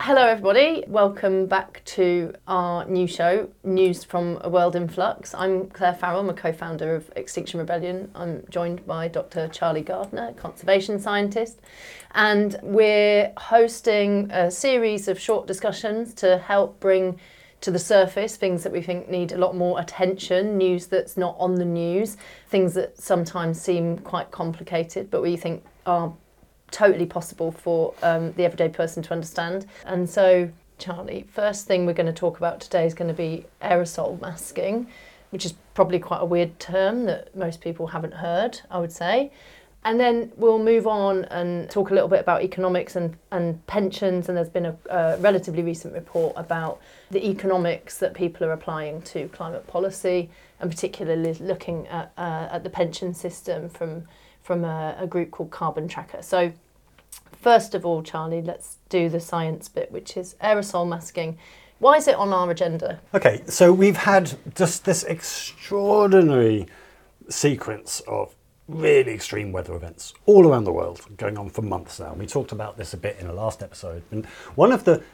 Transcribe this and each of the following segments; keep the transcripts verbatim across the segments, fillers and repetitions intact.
Hello everybody, welcome back to our new show, News from a World in Flux. I'm Claire Farrell, I'm a co-founder of Extinction Rebellion. I'm joined by Doctor Charlie Gardner, conservation scientist, and we're hosting a series of short discussions to help bring to the surface things that we think need a lot more attention, news that's not on the news, things that sometimes seem quite complicated but we think are totally possible for um, the everyday person to understand. And so, Charlie, first thing we're going to talk about today is going to be aerosol masking, which is probably quite a weird term that most people haven't heard, I would say. And then we'll move on and talk a little bit about economics and, and pensions. And there's been a, a relatively recent report about the economics that people are applying to climate policy, and particularly looking at, uh, at the pension system from from a, a group called Carbon Tracker. So first of all, Charlie, let's do the science bit, which is aerosol masking. Why is it on our agenda? Okay, so we've had just this extraordinary sequence of really extreme weather events all around the world going on for months now. We talked about this a bit in the last episode. And one of the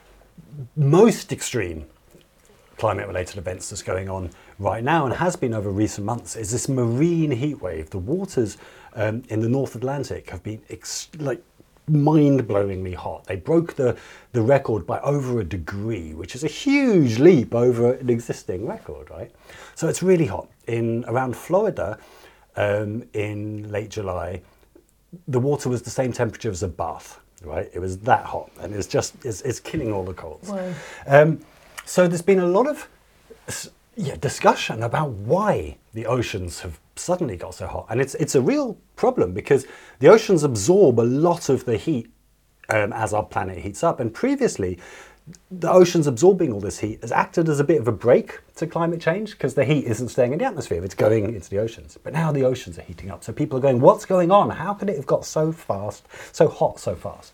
most extreme climate-related events that's going on right now and has been over recent months is this marine heat wave. The waters um, in the North Atlantic have been ex- like mind-blowingly hot. They broke the, the record by over a degree, which is a huge leap over an existing record, right? So it's really hot. In around Florida, um, in late July, the water was the same temperature as a bath, right? It was that hot, and it's just it's, it's killing all the corals. Wow. Um, so there's been a lot of yeah, discussion about why the oceans have suddenly got so hot, and it's it's a real problem because the oceans absorb a lot of the heat um, as our planet heats up, and previously the oceans absorbing all this heat has acted as a bit of a brake to climate change because the heat isn't staying in the atmosphere, it's going into the oceans. But now the oceans are heating up, so people are going, what's going on? How could it have got so fast, so hot so fast?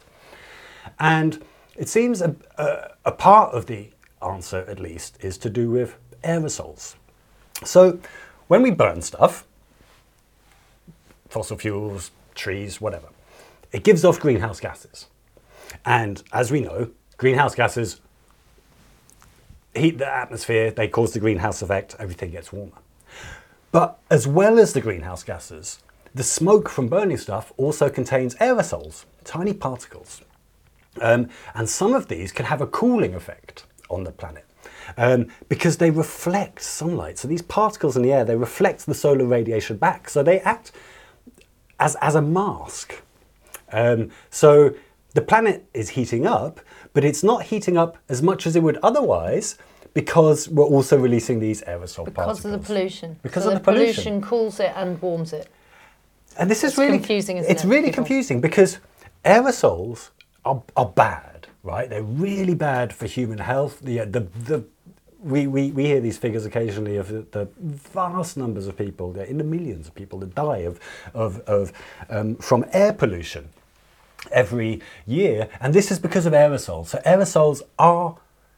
And it seems a, a, a part of the answer, at least, is to do with aerosols. So when we burn stuff, fossil fuels, trees, whatever, it gives off greenhouse gases. And as we know, greenhouse gases heat the atmosphere, they cause the greenhouse effect, everything gets warmer. But as well as the greenhouse gases, the smoke from burning stuff also contains aerosols, tiny particles. Um, and some of these can have a cooling effect on the planet um, because they reflect sunlight. So these particles in the air, they reflect the solar radiation back. So they act as, as a mask. Um, so the planet is heating up, but it's not heating up as much as it would otherwise because we're also releasing these aerosol because particles. Because of the pollution. Because so of the, the pollution. pollution cools it and warms it. And this it's is really confusing, isn't it's it? really People? confusing because aerosols are, are bad, right? They're really bad for human health. The, the, the, we, we, we hear these figures occasionally of the, the vast numbers of people, they're in the millions of people that die of, of, of um, from air pollution every year. And this is because of aerosols. So aerosols are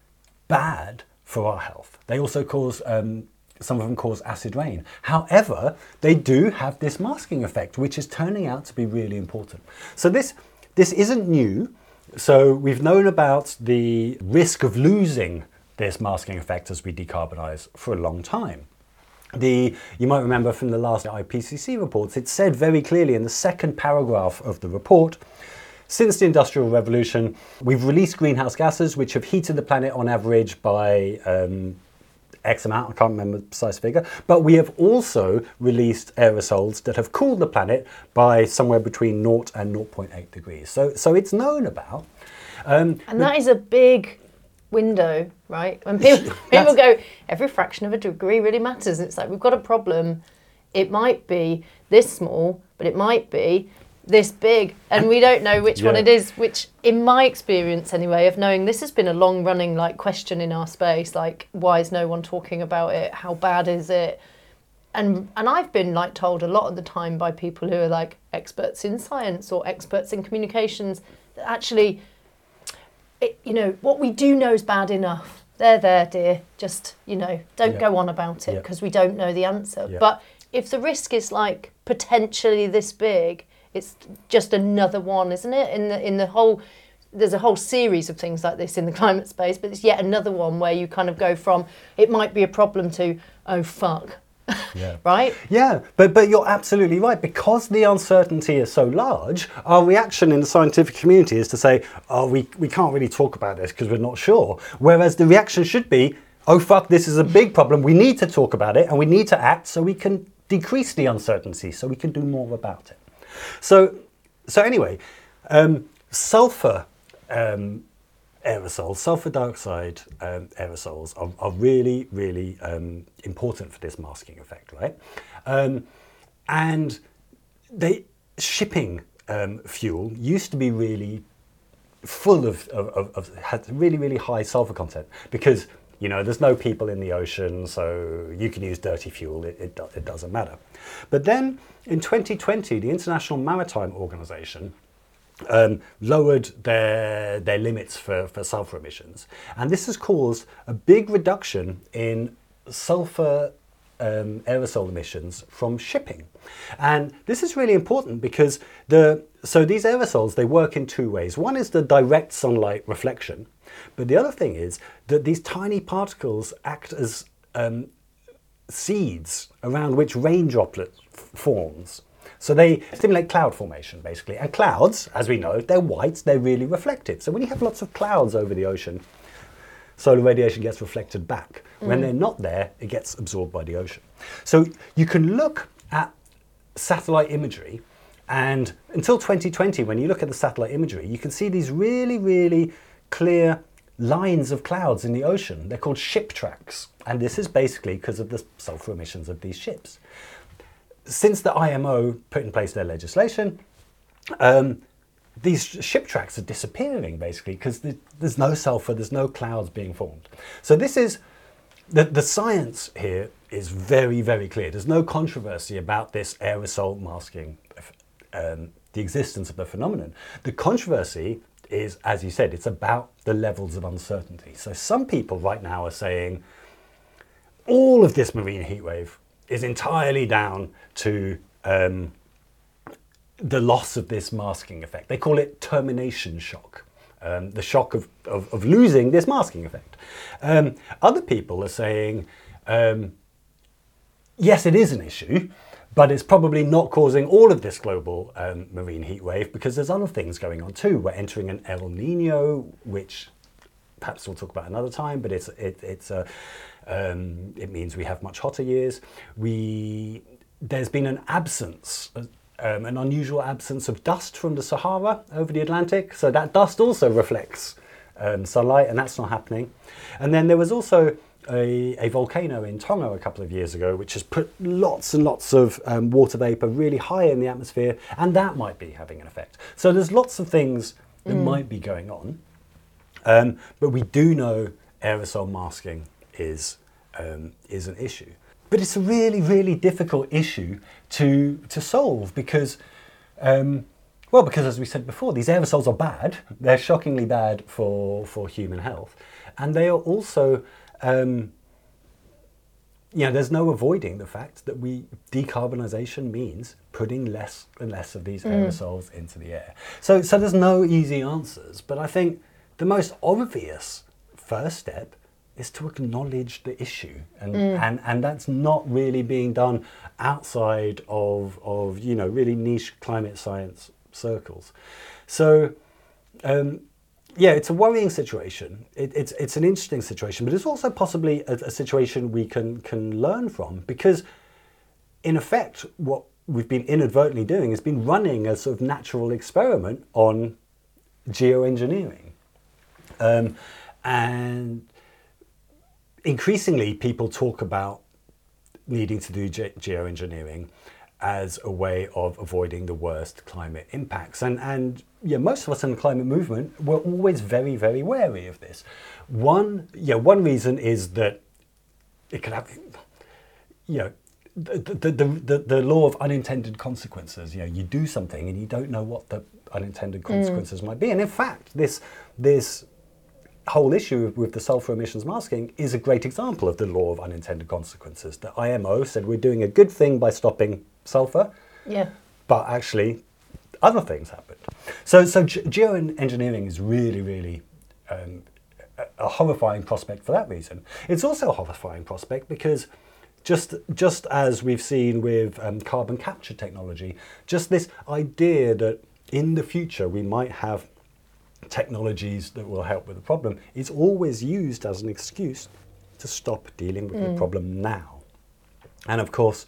bad for our health. They also cause, um, some of them cause acid rain. However, they do have this masking effect, which is turning out to be really important. So this, this isn't new. So we've known about the risk of losing this masking effect as we decarbonise for a long time. The, you might remember from the last I P C C reports, it said very clearly in the second paragraph of the report, since the Industrial Revolution, we've released greenhouse gases which have heated the planet on average by um, X amount, I can't remember the precise figure, but we have also released aerosols that have cooled the planet by somewhere between zero and zero point eight degrees. So, so it's known about. Um, and that is a big window, right? When people, people go, every fraction of a degree really matters. It's like, we've got a problem. It might be this small, but it might be this big, and we don't know which yeah. one it is, which in my experience anyway of knowing this has been a long running like question in our space, like why is no one talking about it, how bad is it, and and I've been like told a lot of the time by people who are like experts in science or experts in communications that actually it, you know, what we do know is bad enough. There there dear, just, you know, don't yeah. go on about it because yeah. we don't know the answer. Yeah. But if the risk is like potentially this big, it's just another one, isn't it? In the in the whole there's a whole series of things like this in the climate space, but it's yet another one where you kind of go from it might be a problem to oh fuck. Yeah. Right? Yeah, but but you're absolutely right. Because the uncertainty is so large, our reaction in the scientific community is to say, oh, we, we can't really talk about this because we're not sure. Whereas the reaction should be, oh fuck, this is a big problem. We need to talk about it and we need to act so we can decrease the uncertainty, so we can do more about it. So, so anyway, um, sulfur um, aerosols, sulfur dioxide um, aerosols are, are really, really um, important for this masking effect, right? Um, and they shipping um, fuel used to be really full of, of, of, of had really, really high sulfur content because, you know, there's no people in the ocean, so you can use dirty fuel, it, it, it doesn't matter. But then in twenty twenty, the International Maritime Organization Um, lowered their their limits for, for sulfur emissions, and this has caused a big reduction in sulfur um, aerosol emissions from shipping. And this is really important because the so these aerosols, they work in two ways. One is the direct sunlight reflection, but the other thing is that these tiny particles act as um, seeds around which rain droplet forms. So they stimulate cloud formation, basically. And clouds, as we know, they're white, they're really reflective. So when you have lots of clouds over the ocean, solar radiation gets reflected back. Mm. When they're not there, it gets absorbed by the ocean. So you can look at satellite imagery, and until twenty twenty, when you look at the satellite imagery, you can see these really, really clear lines of clouds in the ocean. They're called ship tracks. And this is basically because of the sulfur emissions of these ships. Since the I M O put in place their legislation, um, these ship tracks are disappearing basically because the, there's no sulfur, there's no clouds being formed. So this is, the, the science here is very, very clear. There's no controversy about this aerosol masking, um, the existence of the phenomenon. The controversy is, as you said, it's about the levels of uncertainty. So some people right now are saying all of this marine heat wave is entirely down to um, the loss of this masking effect. They call it termination shock, um, the shock of, of, of losing this masking effect. Um, other people are saying, um, yes, it is an issue, but it's probably not causing all of this global um, marine heat wave because there's other things going on too. We're entering an El Nino, which perhaps we'll talk about another time, but it's, it, it's a, Um, it means we have much hotter years. We, there's been an absence, um, an unusual absence of dust from the Sahara over the Atlantic. So that dust also reflects um, sunlight, and that's not happening. And then there was also a, a volcano in Tonga a couple of years ago, which has put lots and lots of um, water vapor really high in the atmosphere, and that might be having an effect. So there's lots of things that mm. might be going on. Um, but we do know aerosol masking is um, is an issue, but it's a really, really difficult issue to to solve because, um, well, because as we said before, these aerosols are bad. They're shockingly bad for for human health, and they are also, um, you know, there's no avoiding the fact that we decarbonisation means putting less and less of these aerosols mm. into the air. So, so there's no easy answers, but I think the most obvious first step is to acknowledge the issue, and, mm. and and that's not really being done outside of of you know really niche climate science circles. So um, yeah, it's a worrying situation. It, it's it's an interesting situation, but it's also possibly a, a situation we can can learn from, because in effect what we've been inadvertently doing has been running a sort of natural experiment on geoengineering, um, and increasingly, people talk about needing to do ge geoengineering as a way of avoiding the worst climate impacts. And, and yeah, most of us in the climate movement were always very, very wary of this. One, yeah, one reason is that it can have, you know, the, the, the, the, the law of unintended consequences. You know, you do something and you don't know what the unintended consequences mm. might be. And in fact, this, this whole issue with the sulfur emissions masking is a great example of the law of unintended consequences. The I M O said we're doing a good thing by stopping sulfur, yeah, but actually other things happened. So, so ge- geoengineering is really, really um, a, a horrifying prospect for that reason. It's also a horrifying prospect because just just as we've seen with um, carbon capture technology, just this idea that in the future we might have technologies that will help with the problem is always used as an excuse to stop dealing with mm. the problem now. And of course,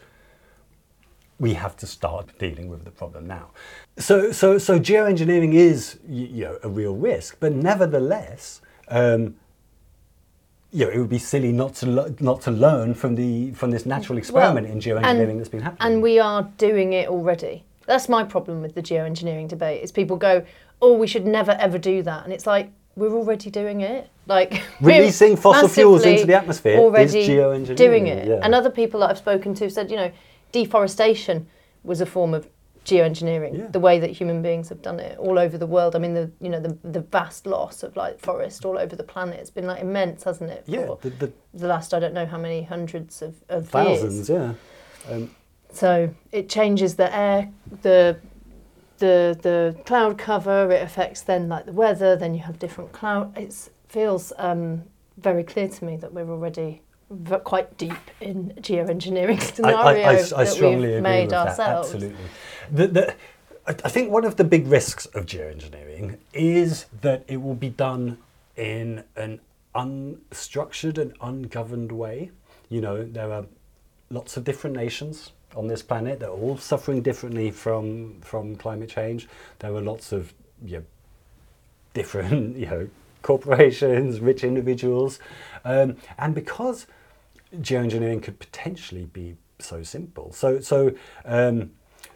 we have to start dealing with the problem now. So, so, so geoengineering is, you know, a real risk, but nevertheless, um, you know, it would be silly not to lo- not to learn from the from this natural experiment well, in geoengineering and, that's been happening. And we are doing it already. That's my problem with the geoengineering debate. Is people go, "Oh, we should never ever do that," and it's like we're already doing it. Like releasing fossil fuels into the atmosphere is geoengineering. Doing it, yeah. And other people that I've spoken to said, you know, deforestation was a form of geoengineering. Yeah. The way that human beings have done it all over the world. I mean, the you know the the vast loss of like forest all over the planet. It's been like immense, hasn't it? For yeah. The, the, the last I don't know how many hundreds of, of thousands. years. Yeah. Um, so it changes the air, the the the cloud cover. It affects then like the weather. Then you have different cloud. It feels um, very clear to me that we're already v- quite deep in geoengineering scenario I, I, I, I that strongly we've agree made with ourselves. That, absolutely. The, the, I I think one of the big risks of geoengineering is that it will be done in an unstructured and ungoverned way. You know, there are lots of different nations on this planet. They're all suffering differently from from climate change. There are lots of you know, different you know corporations, rich individuals, um, and because geoengineering could potentially be so simple. So so um,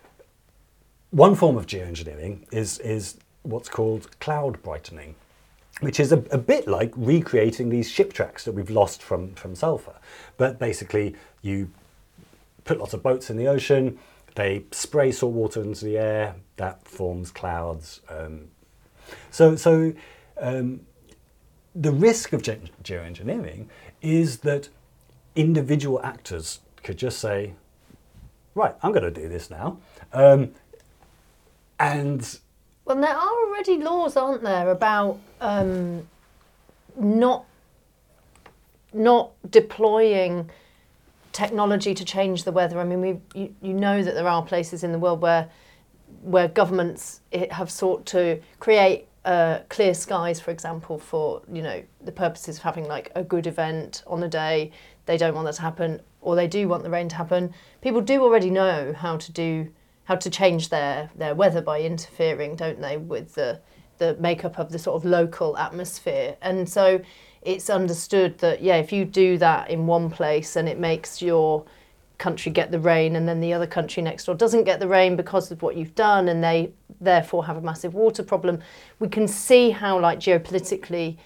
one form of geoengineering is is what's called cloud brightening, which is a, a bit like recreating these ship tracks that we've lost from from sulfur. But basically, you put lots of boats in the ocean, they spray salt water into the air, that forms clouds. Um, so, so um, the risk of ge- geoengineering is that individual actors could just say, right, I'm going to do this now. Um, and... Well, there are already laws, aren't there, about um, not not deploying technology to change the weather. I mean, we you, you know that there are places in the world where where governments have sought to create uh, clear skies, for example, for you know the purposes of having like a good event on a day. They don't want that to happen, or they do want the rain to happen. People do already know how to do how to change their their weather by interfering, don't they, with the the makeup of the sort of local atmosphere. And so it's understood that, yeah, if you do that in one place and it makes your country get the rain and then the other country next door doesn't get the rain because of what you've done and they therefore have a massive water problem, we can see how, like, geopolitically,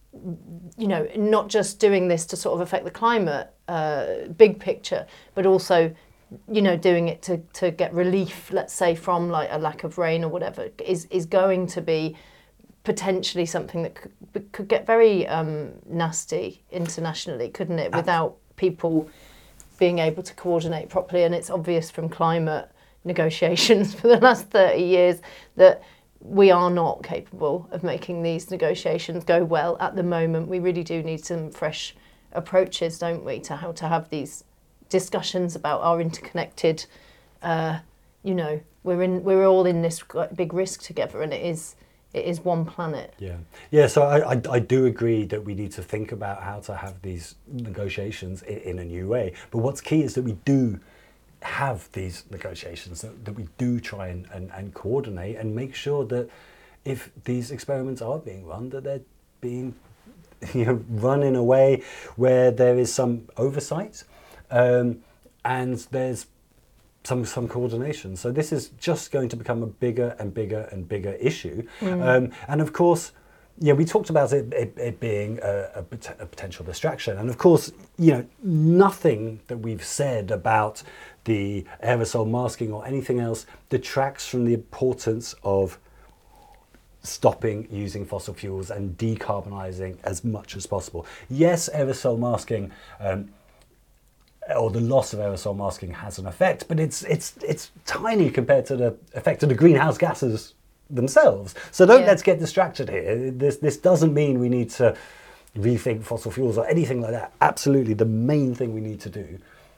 you know, not just doing this to sort of affect the climate, uh, big picture, but also, you know, doing it to, to get relief, let's say, from like a lack of rain or whatever, is, is going to be potentially something that could, could get very um, nasty internationally, couldn't it, without people being able to coordinate properly. And it's obvious from climate negotiations for the last thirty years that we are not capable of making these negotiations go well at the moment. We really do need some fresh approaches, don't we, to how to have these discussions about our interconnected, uh, you know, we're in, we're all in this big risk together, and it is it is one planet. Yeah, yeah. So I, I, I do agree that we need to think about how to have these negotiations in, in a new way. But what's key is that we do have these negotiations, that, that we do try and, and, and coordinate and make sure that if these experiments are being run, that they're being you know, run in a way where there is some oversight um, and there's some some coordination. So this is just going to become a bigger and bigger and bigger issue. Mm. Um, and of course, yeah, we talked about it, it, it being a, a, a potential distraction. And of course, you know, nothing that we've said about the aerosol masking or anything else detracts from the importance of stopping using fossil fuels and decarbonising as much as possible. Yes, aerosol masking um, or the loss of aerosol masking has an effect, but it's it's it's tiny compared to the effect of the greenhouse gases themselves. So don't Yeah. let's get distracted here. This this doesn't mean we need to rethink fossil fuels or anything like that. Absolutely, the main thing we need to do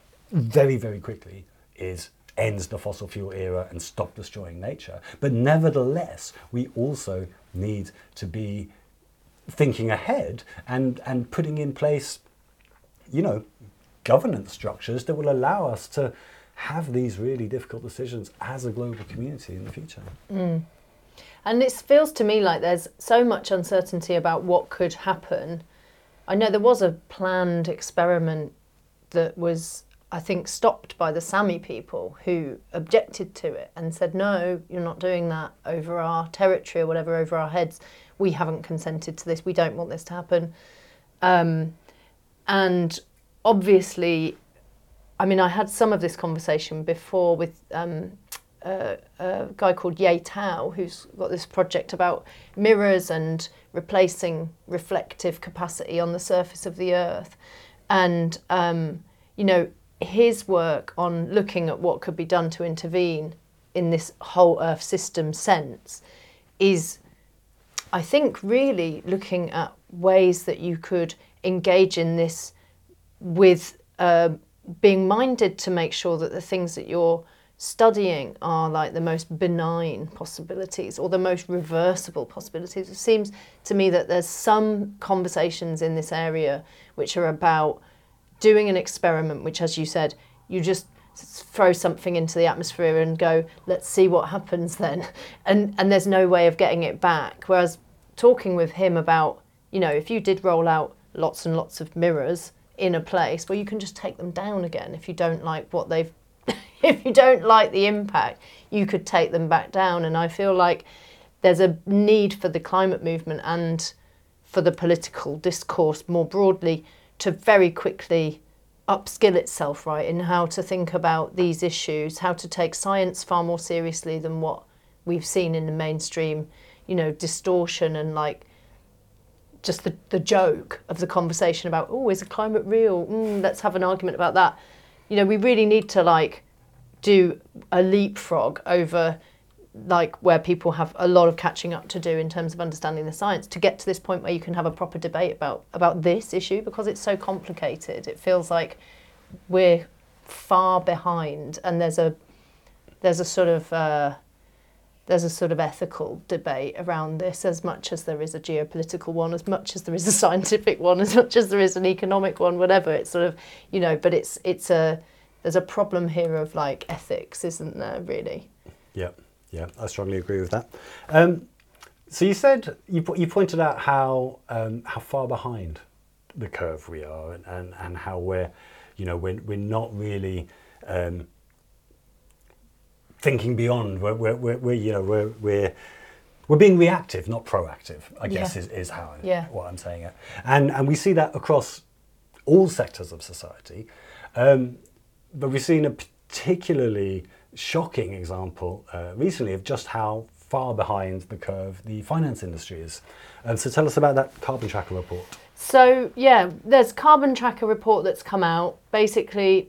very, very quickly is end the fossil fuel era and stop destroying nature. But nevertheless, we also need to be thinking ahead and, and putting in place, you know, governance structures that will allow us to have these really difficult decisions as a global community in the future. Mm. And it feels to me like there's so much uncertainty about what could happen. I know there was a planned experiment that was, I think, stopped by the Sami people who objected to it and said, no, you're not doing that over our territory or whatever, over our heads. We haven't consented to this. We don't want this to happen. Um, and obviously, I mean, I had some of this conversation before with um, a, a guy called Ye Tao, who's got this project about mirrors and replacing reflective capacity on the surface of the Earth. And, um, you know, his work on looking at what could be done to intervene in this whole Earth system sense is, I think, really looking at ways that you could engage in this with uh, being minded to make sure that the things that you're studying are like the most benign possibilities or the most reversible possibilities. It seems to me that there's some conversations in this area which are about doing an experiment, which, as you said, you just throw something into the atmosphere and go, let's see what happens then. And and there's no way of getting it back. Whereas talking with him about, you know, if you did roll out lots and lots of mirrors in a place, well, you can just take them down again. If you don't like what they've, if you don't like the impact, you could take them back down. And I feel like there's a need for the climate movement and for the political discourse more broadly to very quickly upskill itself, right, in how to think about these issues, how to take science far more seriously than what we've seen in the mainstream, you know, distortion and like just the, the joke of the conversation about, oh, is a climate real? Mm, let's have an argument about that. You know, we really need to like do a leapfrog over like where people have a lot of catching up to do in terms of understanding the science to get to this point where you can have a proper debate about about this issue, because it's so complicated. It feels like we're far behind, and there's a there's a sort of uh, there's a sort of ethical debate around this as much as there is a geopolitical one, as much as there is a scientific one, as much as there is an economic one, whatever. It's sort of, you know, but it's it's a there's a problem here of like ethics, isn't there, really? Yeah. Yeah, I strongly agree with that. Um, so you said, you you pointed out how um, how far behind the curve we are, and, and, and how we're, you know, we're, we're not really um, thinking beyond. We're, we're, we're, we're you know, we're, we're, we're being reactive, not proactive, I guess, yeah. is, is how yeah. what I'm saying. And, and we see that across all sectors of society. Um, but we've seen a particularly shocking example uh, recently of just how far behind the curve the finance industry is. And so tell us about that Carbon Tracker report. So yeah, there's Carbon Tracker report that's come out, basically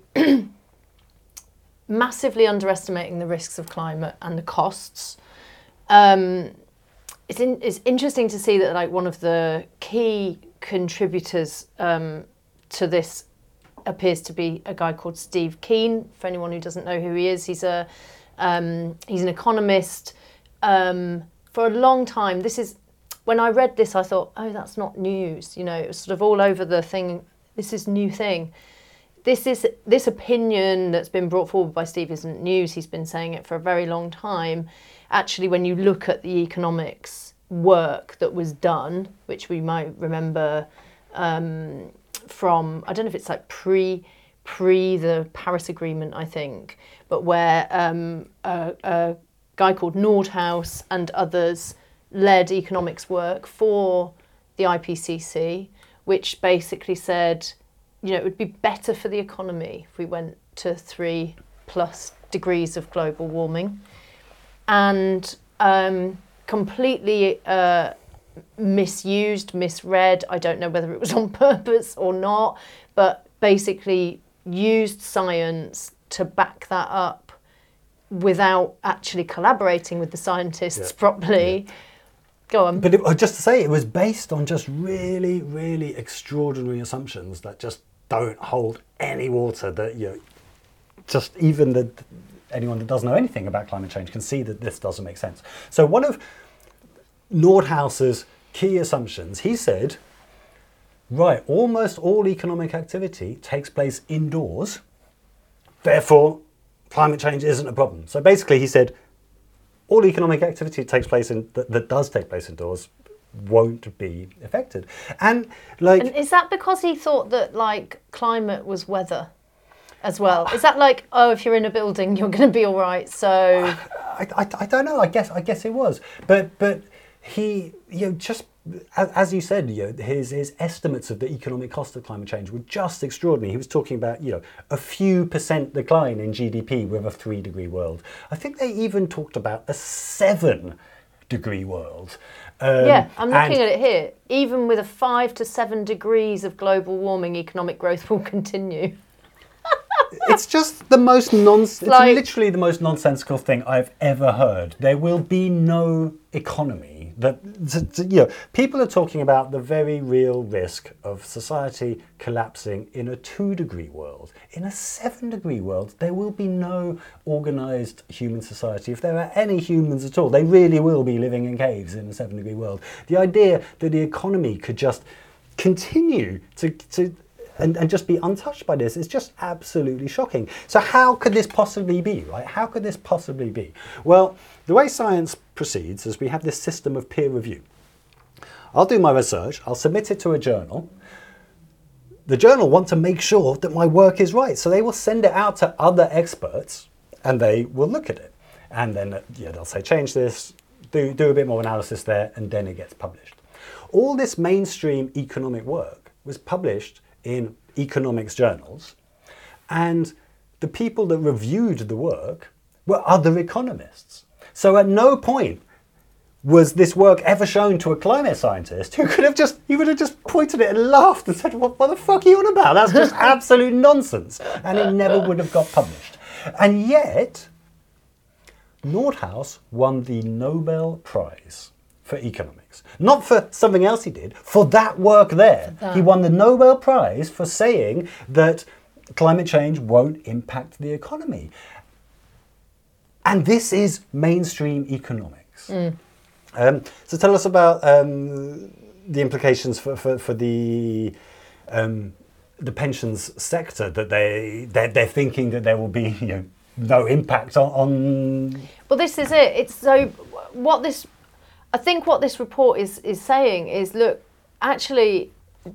massively underestimating the risks of climate and the costs. Um, it's, in, it's interesting to see that like one of the key contributors um, to this appears to be a guy called Steve Keen. For anyone who doesn't know who he is, he's a um, he's an economist. Um, for a long time, this is when I read this, I thought, oh, that's not news. You know, it was sort of all over the thing. This is new thing. This is this opinion that's been brought forward by Steve isn't news. He's been saying it for a very long time. Actually, when you look at the economics work that was done, which we might remember. Um, from, I don't know if it's like pre pre the Paris Agreement, I think, but where um, a, a guy called Nordhaus and others led economics work for the I P C C, which basically said, you know, it would be better for the economy if we went to three plus degrees of global warming, and um, completely uh, misused, misread. I don't know whether it was on purpose or not, but basically used science to back that up without actually collaborating with the scientists Yeah. properly. Yeah. Go on. But it, just to say, it was based on just really, really extraordinary assumptions that just don't hold any water. That you know, just even the anyone that doesn't know anything about climate change can see that this doesn't make sense. So one of Nordhaus's key assumptions, he said, right, almost all economic activity takes place indoors, therefore climate change isn't a problem. So basically he said, all economic activity takes place in, that, that does take place indoors won't be affected. And like, And is that because he thought that like climate was weather as well? Is that like, oh, if you're in a building, you're going to be all right? So I, I, I don't know. I guess I guess it was, but but he, you know, just as, as you said, you know, his his estimates of the economic cost of climate change were just extraordinary. He was talking about, you know, a few percent decline in G D P with a three degree world. I think they even talked about a seven degree world. Um, yeah, I'm looking and- at it here. Even with a five to seven degrees of global warming, economic growth will continue. It's just the most nonsense. It's Like- literally the most nonsensical thing I've ever heard. There will be no economy. That t- t- you know, people are talking about the very real risk of society collapsing in a two-degree world. In a seven-degree world, there will be no organised human society. If there are any humans at all, they really will be living in caves in a seven-degree world. The idea that the economy could just continue to to And, and just be untouched by this is just absolutely shocking. So how could this possibly be, right? How could this possibly be? Well, the way science proceeds is we have this system of peer review. I'll do my research, I'll submit it to a journal. The journal want to make sure that my work is right, so they will send it out to other experts and they will look at it. And then uh, yeah, they'll say, change this, do, do a bit more analysis there, and then it gets published. All this mainstream economic work was published in economics journals, and the people that reviewed the work were other economists. So at no point was this work ever shown to a climate scientist who could have just, he would have just pointed at it and laughed and said, what, what the fuck are you on about? That's just absolute nonsense. And it never would have got published. And yet, Nordhaus won the Nobel Prize for economics. Not for something else he did, for that work there. That. He won the Nobel Prize for saying that climate change won't impact the economy. And this is mainstream economics. Mm. Um, so tell us about um, the implications for, for, for the um, the pensions sector, that they they're, they're thinking that there will be, you know, no impact on, on. Well, this is it. It's so what this. I think what this report is is saying is, look, actually,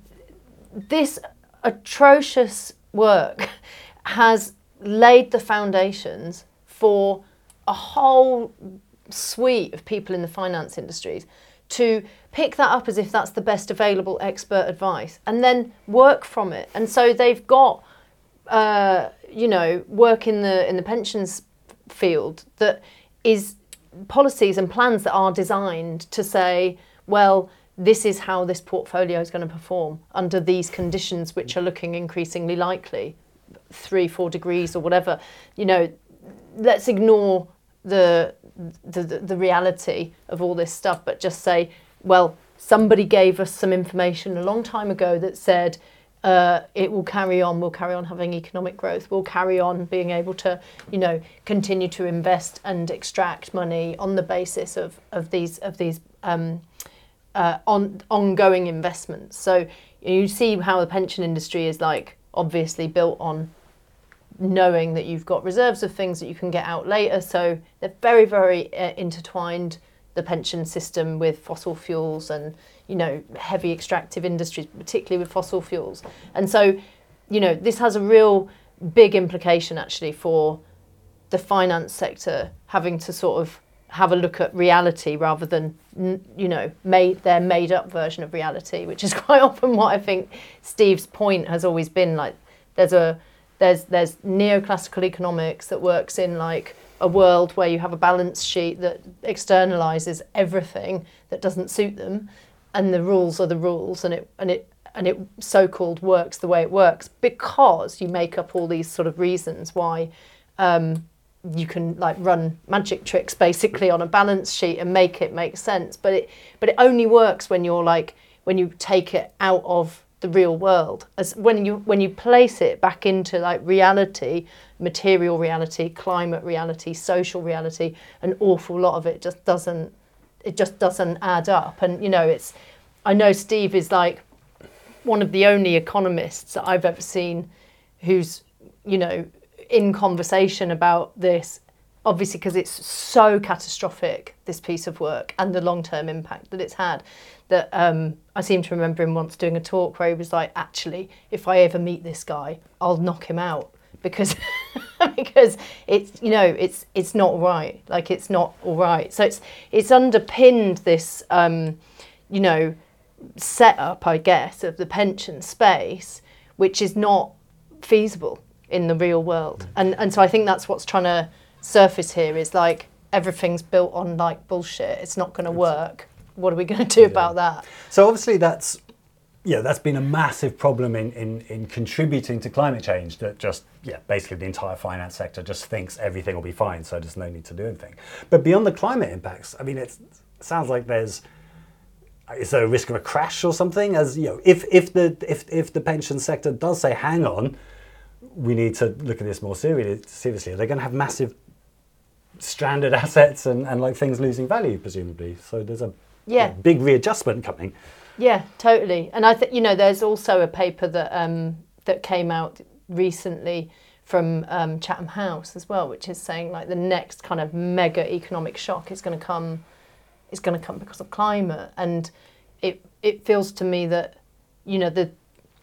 this atrocious work has laid the foundations for a whole suite of people in the finance industries to pick that up as if that's the best available expert advice and then work from it. And so they've got, uh, you know, work in the in the pensions field that is policies and plans that are designed to say, well, this is how this portfolio is going to perform under these conditions, which are looking increasingly likely, three, four degrees or whatever. You know, let's ignore the the, the reality of all this stuff, but just say, well, somebody gave us some information a long time ago that said uh, it will carry on, we'll carry on having economic growth, we'll carry on being able to, you know, continue to invest and extract money on the basis of, of these of these um, uh, on ongoing investments. So you see how the pension industry is like obviously built on knowing that you've got reserves of things that you can get out later. So they're very, very uh, intertwined, the pension system, with fossil fuels and, you know, heavy extractive industries, particularly with fossil fuels. And so, you know, this has a real big implication actually for the finance sector having to sort of have a look at reality rather than, you know, made their made up version of reality, which is quite often what I think Steve's point has always been. Like, there's a There's there's neoclassical economics that works in like a world where you have a balance sheet that externalizes everything that doesn't suit them, and the rules are the rules, and it and it and it so-called works the way it works because you make up all these sort of reasons why um, you can like run magic tricks basically on a balance sheet and make it make sense. But it but it only works when you're like when you take it out of the real world. As when you when you place it back into like reality, material reality, climate reality, social reality, an awful lot of it just doesn't it just doesn't add up. And you know, it's I know Steve is like one of the only economists that I've ever seen who's, you know, in conversation about this, obviously because it's so catastrophic, this piece of work, and the long-term impact that it's had, that um, I seem to remember him once doing a talk where he was like, actually, if I ever meet this guy, I'll knock him out because because it's, you know, it's it's not right. Like, it's not all right. So it's it's underpinned this, um, you know, setup, I guess, of the pension space, which is not feasible in the real world. And and so I think that's what's trying to surface here is like everything's built on like bullshit. It's not going to work. What are we going to do yeah. about that? So obviously that's yeah that's been a massive problem in, in in contributing to climate change, that just yeah basically the entire finance sector just thinks everything will be fine, so there's no need to do anything. But beyond the climate impacts, I mean, it's, it sounds like there's is there a risk of a crash or something? As you know, if if the if if the pension sector does say, hang on, we need to look at this more seriously, seriously, they're going to have massive stranded assets and, and like things losing value, presumably. So there's a, yeah. a big readjustment coming. Yeah, totally. And I think, you know, there's also a paper that um, that came out recently from um, Chatham House as well, which is saying like the next kind of mega economic shock is going to come is going to come because of climate. And it it feels to me that, you know, the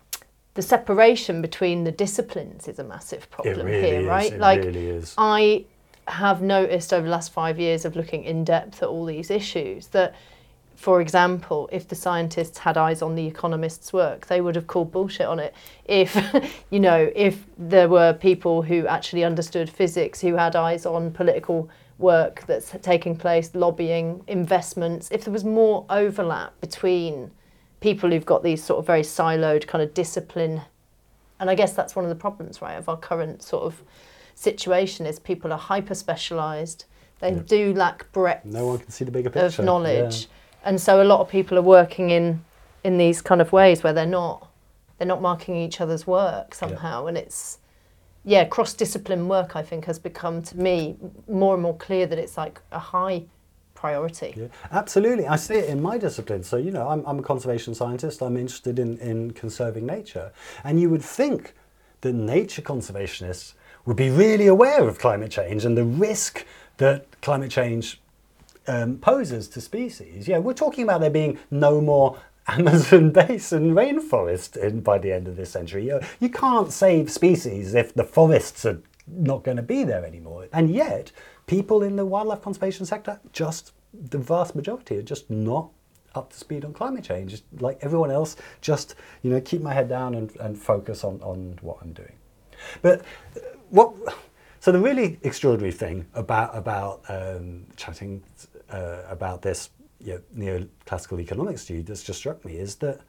the separation between the disciplines is a massive problem really here, is, right? It like really is. I have noticed over the last five years of looking in depth at all these issues that, for example, if the scientists had eyes on the economists' work, they would have called bullshit on it. If, you know, if there were people who actually understood physics, who had eyes on political work that's taking place, lobbying, investments, if there was more overlap between people who've got these sort of very siloed kind of discipline. And I guess that's one of the problems, right, of our current sort of situation is people are hyper-specialised. They yeah. do lack breadth no one can see the bigger picture. of knowledge. Yeah. And so a lot of people are working in, in these kind of ways where they're not they're not marking each other's work somehow. Yeah. And it's, yeah, cross-discipline work, I think, has become, to me, more and more clear that it's like a high priority. Yeah, absolutely. I see it in my discipline. So, you know, I'm, I'm a conservation scientist. I'm interested in, in conserving nature. And you would think that nature conservationists would be really aware of climate change and the risk that climate change um, poses to species. Yeah, we're talking about there being no more Amazon basin rainforest in, by the end of this century. You, you can't save species if the forests are not going to be there anymore. And yet, people in the wildlife conservation sector, just the vast majority, are just not up to speed on climate change. Just like everyone else, just, you know, keep my head down and, and focus on, on what I'm doing. But what, so the really extraordinary thing about, about um, chatting uh, about this, you know, neoclassical economics view that's just struck me is that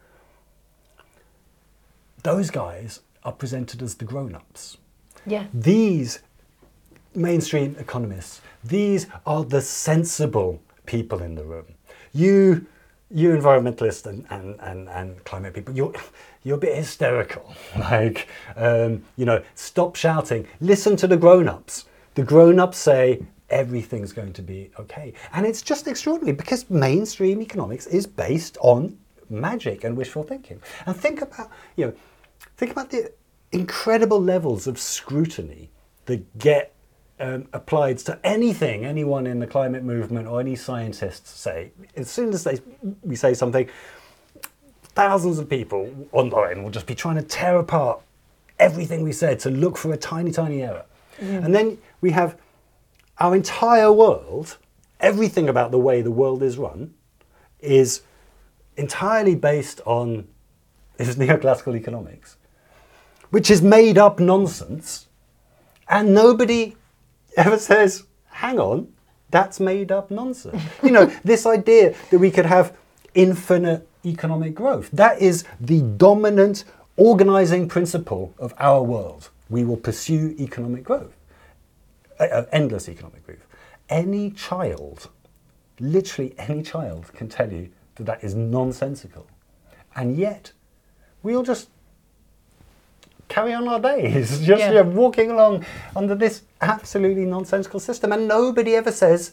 those guys are presented as the grown-ups. Yeah. These mainstream economists, these are the sensible people in the room. You, you environmentalists and, and, and, and climate people, you're, you're a bit hysterical. Like, um, you know, stop shouting, listen to the grown-ups. The grown-ups say everything's going to be okay. And it's just extraordinary because mainstream economics is based on magic and wishful thinking. And think about, you know, think about the incredible levels of scrutiny that get um, applied to anything anyone in the climate movement or any scientists say. As soon as they we say something, thousands of people online will just be trying to tear apart everything we said to look for a tiny, tiny error. Mm. And then we have our entire world, everything about the way the world is run, is entirely based on this neoclassical economics, which is made up nonsense, and nobody ever says, hang on, that's made up nonsense. You know, this idea that we could have infinite economic growth, that is the dominant organizing principle of our world. We will pursue economic growth. uh, endless economic growth. Any child, literally any child, can tell you that that is nonsensical. And yet, we all just carry on our days, just Yeah. you know, walking along under this absolutely nonsensical system. And nobody ever says,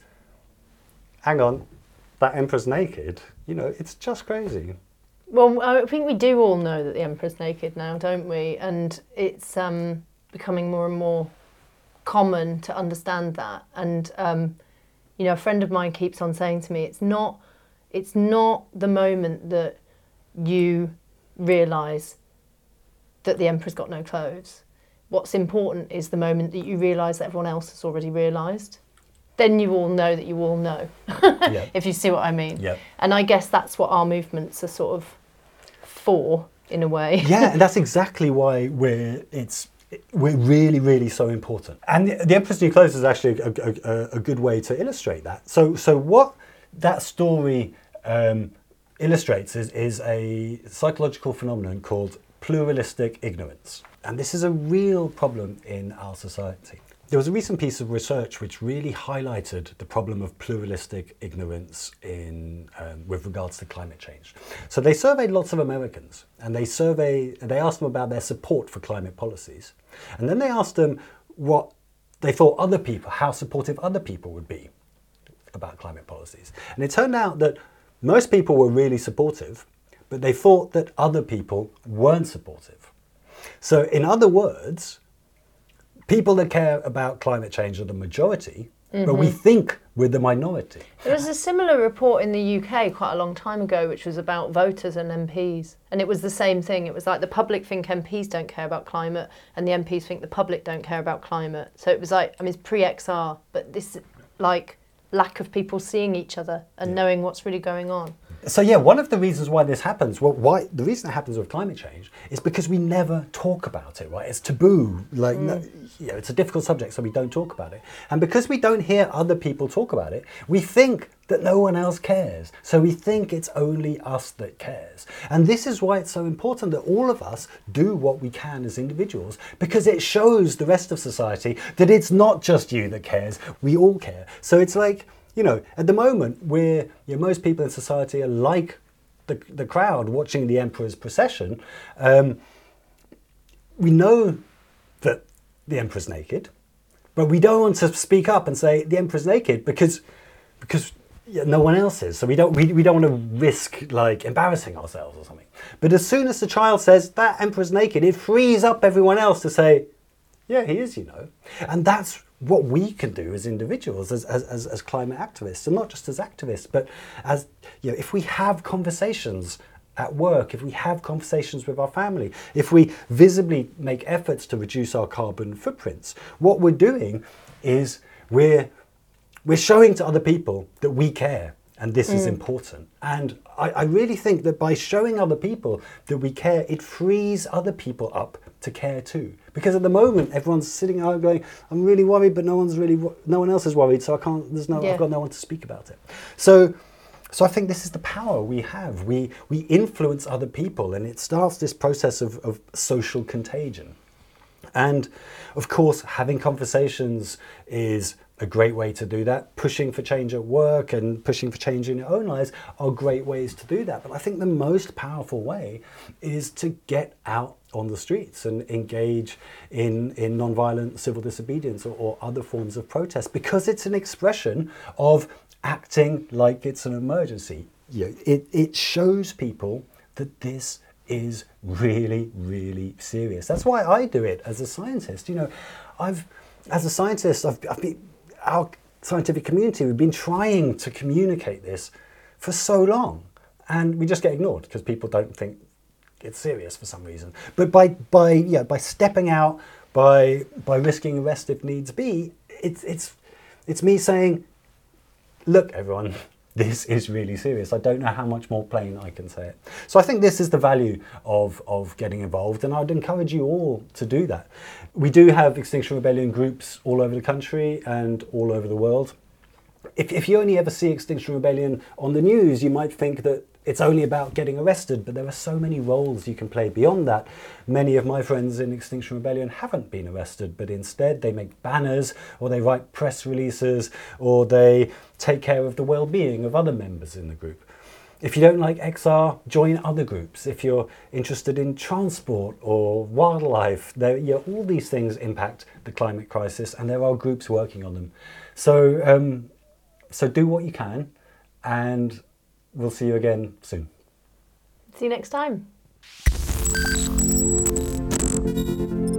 hang on, that emperor's naked. You know, it's just crazy. Well, I think we do all know that the emperor's naked now, don't we? And it's um, becoming more and more common to understand that. And um, you know, a friend of mine keeps on saying to me, it's not, it's not the moment that you realise that the emperor's got no clothes. What's important is the moment that you realise that everyone else has already realised. Then you all know that you all know, Yeah. if you see what I mean. Yeah. And I guess that's what our movements are sort of for, in a way. Yeah, and that's exactly why we're it's we're really really so important. And the, the Emperor's New Clothes is actually a, a, a good way to illustrate that. So so what that story um, illustrates is is a psychological phenomenon called pluralistic ignorance, and this is a real problem in our society. There was a recent piece of research which really highlighted the problem of pluralistic ignorance in, um, with regards to climate change. So they surveyed lots of Americans, and they survey, they asked them about their support for climate policies, and then they asked them what they thought other people, how supportive other people would be about climate policies. And it turned out that most people were really supportive, but they thought that other people weren't supportive. So in other words, people that care about climate change are the majority, mm-hmm. but we think we're the minority. There was a similar report in the U K quite a long time ago, which was about voters and M Ps. And it was the same thing. It was like the public think M Ps don't care about climate, and the M Ps think the public don't care about climate. So it was like, I mean, it's pre-X R, but this like lack of people seeing each other and yeah. knowing what's really going on. So yeah, one of the reasons why this happens, well, why the reason it happens with climate change is because we never talk about it, right? It's taboo, like, mm. no, you know, it's a difficult subject, so we don't talk about it. And because we don't hear other people talk about it, we think that no one else cares. So we think it's only us that cares. And this is why it's so important that all of us do what we can as individuals, because it shows the rest of society that it's not just you that cares, we all care. So it's like, you know, at the moment, we're, you know, most people in society are like the, the crowd watching the emperor's procession. Um, we know that the emperor's naked, but we don't want to speak up and say the emperor's naked because because yeah, no one else is. So we don't we, we don't want to risk like embarrassing ourselves or something. But as soon as the child says that emperor's naked, it frees up everyone else to say, yeah, he is, you know. And that's what we can do as individuals, as, as, as climate activists, and not just as activists, but as, you know, if we have conversations at work, if we have conversations with our family, if we visibly make efforts to reduce our carbon footprints, what we're doing is we're, we're showing to other people that we care and this mm. is important. And I, I really think that by showing other people that we care, it frees other people up to care too. Because at the moment, everyone's sitting out going, I'm really worried, but no one's really, no one else is worried, so I can't, there's no, yeah. I've got no one to speak about it. So, so I think this is the power we have. We, we influence other people, and it starts this process of, of social contagion. And of course, having conversations is a great way to do that. Pushing for change at work and pushing for change in your own lives are great ways to do that. But I think the most powerful way is to get out on the streets and engage in, in non-violent civil disobedience or, or other forms of protest, because it's an expression of acting like it's an emergency. You know, it, it shows people that this is really, really serious. That's why I do it as a scientist. You know, I've, as a scientist, I've, I've been, our scientific community, we've been trying to communicate this for so long, and we just get ignored because people don't think it's serious for some reason. But by by yeah by stepping out, by by risking arrest if needs be, it's it's it's me saying, look, everyone, this is really serious. I don't know how much more plain I can say it. So I think this is the value of, of getting involved, and I'd encourage you all to do that. We do have Extinction Rebellion groups all over the country and all over the world. If, if you only ever see Extinction Rebellion on the news, you might think that it's only about getting arrested, but there are so many roles you can play beyond that. Many of my friends in Extinction Rebellion haven't been arrested, but instead they make banners, or they write press releases, or they take care of the well-being of other members in the group. If you don't like X R, join other groups. If you're interested in transport or wildlife, there, you know, all these things impact the climate crisis, and there are groups working on them. So, um, so do what you can, and we'll see you again soon. See you next time.